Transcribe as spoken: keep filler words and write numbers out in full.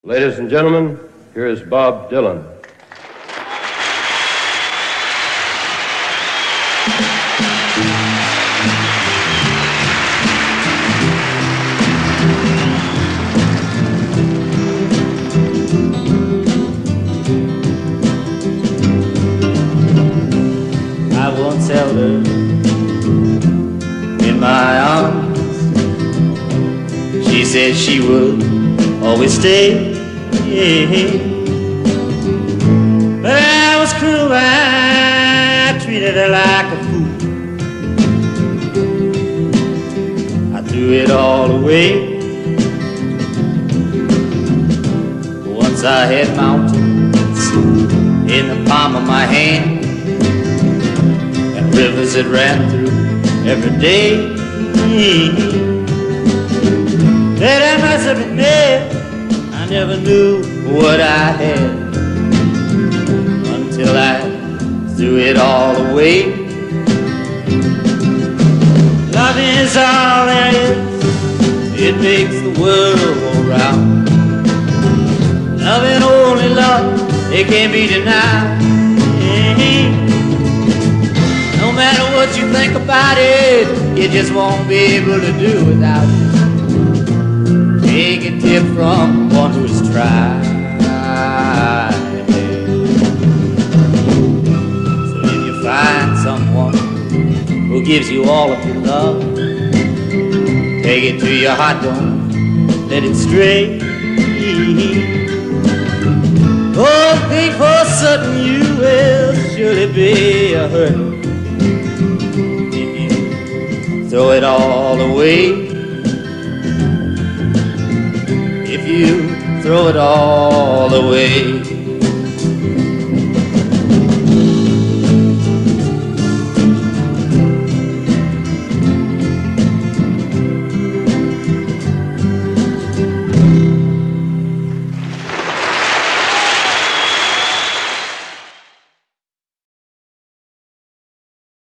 Ladies and gentlemen, here is Bob Dylan. I once held her in my arms. She said she would always stay. But I was cruel, I treated her like a fool. I threw it all away. Once I had mountains in the palm of my hand, and rivers that ran through every day. That I must have been there. I never knew what I had until I threw it all away. Love is all there is. It makes the world go round. Love and only love, it can't be denied. No matter what you think about it, you just won't be able to do without it. Take a tip from one who's tried. So if you find someone who gives you all of your love, take it to your heart, don't let it stray. Oh, think for certain you will surely be a hurt if you throw it all away. If you throw it all away.